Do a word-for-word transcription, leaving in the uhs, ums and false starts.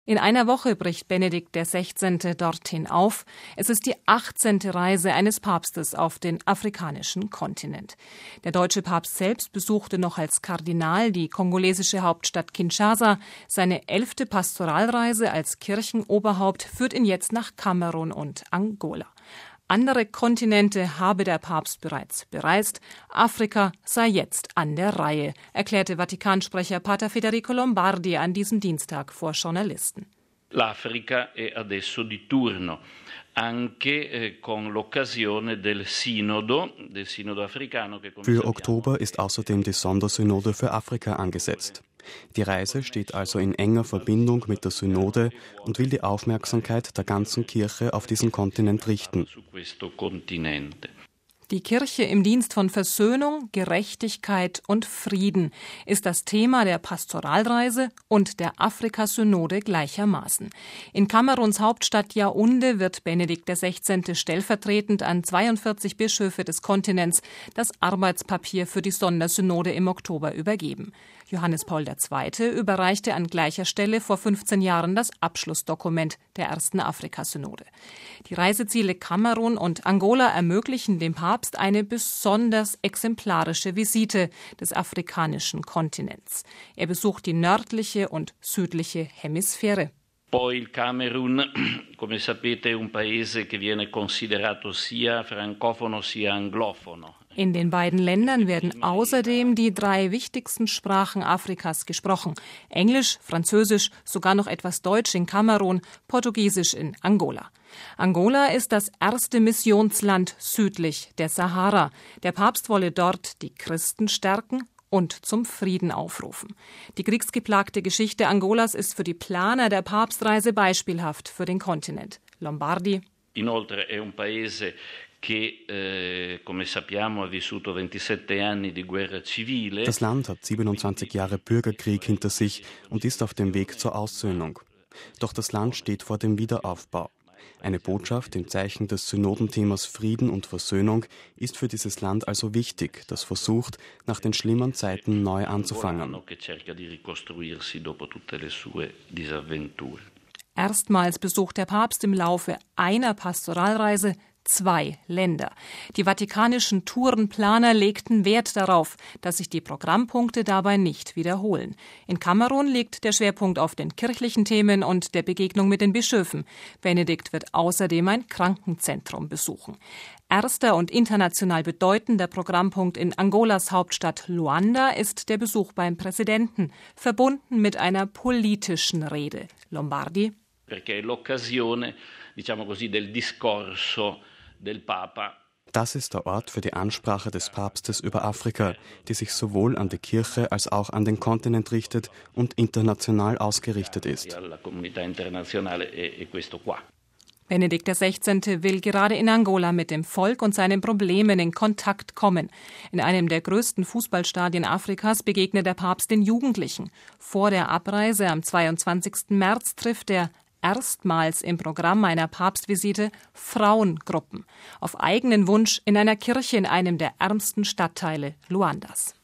In einer Woche bricht Benedikt der Sechzehnte dorthin auf. Es ist die achtzehnte Reise eines Papstes auf den afrikanischen Kontinent. Der deutsche Papst selbst besuchte noch als Kardinal die kongolesische Hauptstadt Kinshasa. Seine elfte Pastoralreise als Kirchenoberhaupt führt ihn jetzt nach Kamerun und Angola. Andere Kontinente habe der Papst bereits bereist. Afrika sei jetzt an der Reihe, erklärte Vatikansprecher Pater Federico Lombardi an diesem Dienstag vor Journalisten. L'Africa è adesso di turno, anche con l'occasione del Sinodo, del Sinodo africano. Für Oktober ist außerdem die Sondersynode für Afrika angesetzt. Die Reise steht also in enger Verbindung mit der Synode und will die Aufmerksamkeit der ganzen Kirche auf diesen Kontinent richten. Die Kirche im Dienst von Versöhnung, Gerechtigkeit und Frieden ist das Thema der Pastoralreise und der Afrika-Synode gleichermaßen. In Kameruns Hauptstadt Yaounde wird Benedikt der Sechzehnte stellvertretend an zweiundvierzig Bischöfe des Kontinents das Arbeitspapier für die Sondersynode im Oktober übergeben. Johannes Paul der Zweite überreichte an gleicher Stelle vor fünfzehn Jahren das Abschlussdokument der ersten Afrika-Synode. Die Reiseziele Kamerun und Angola ermöglichen dem Papst eine besonders exemplarische Visite des afrikanischen Kontinents. Er besucht die nördliche und südliche Hemisphäre. Poi il Camerun, come sapete, è un paese che viene considerato sia francofono sia anglofono. In den beiden Ländern werden außerdem die drei wichtigsten Sprachen Afrikas gesprochen. Englisch, Französisch, sogar noch etwas Deutsch in Kamerun, Portugiesisch in Angola. Angola ist das erste Missionsland südlich der Sahara. Der Papst wolle dort die Christen stärken und zum Frieden aufrufen. Die kriegsgeplagte Geschichte Angolas ist für die Planer der Papstreise beispielhaft für den Kontinent. Lombardi. Inoltre è un paese che, eh, come sappiamo, ha vissuto ventisette anni di guerra civile. Das Land hat siebenundzwanzig Jahre Bürgerkrieg hinter sich und ist auf dem Weg zur Aussöhnung. Doch das Land steht vor dem Wiederaufbau. Eine Botschaft im Zeichen des Synodenthemas Frieden und Versöhnung ist für dieses Land also wichtig, das versucht, nach den schlimmen Zeiten neu anzufangen. Erstmals besucht der Papst im Laufe einer Pastoralreise zwei Länder. Die vatikanischen Tourenplaner legten Wert darauf, dass sich die Programmpunkte dabei nicht wiederholen. In Kamerun liegt der Schwerpunkt auf den kirchlichen Themen und der Begegnung mit den Bischöfen. Benedikt wird außerdem ein Krankenzentrum besuchen. Erster und international bedeutender Programmpunkt in Angolas Hauptstadt Luanda ist der Besuch beim Präsidenten, verbunden mit einer politischen Rede. Lombardi. Perché è l'occasione, diciamo così, del discorso del Papa. Das ist der Ort für die Ansprache des Papstes über Afrika, die sich sowohl an die Kirche als auch an den Kontinent richtet und international ausgerichtet ist. Benedikt der Sechzehnte will gerade in Angola mit dem Volk und seinen Problemen in Kontakt kommen. In einem der größten Fußballstadien Afrikas begegnet der Papst den Jugendlichen. Vor der Abreise am zweiundzwanzigsten März trifft er erstmals im Programm einer Papstvisite Frauengruppen. Auf eigenen Wunsch in einer Kirche in einem der ärmsten Stadtteile Luandas.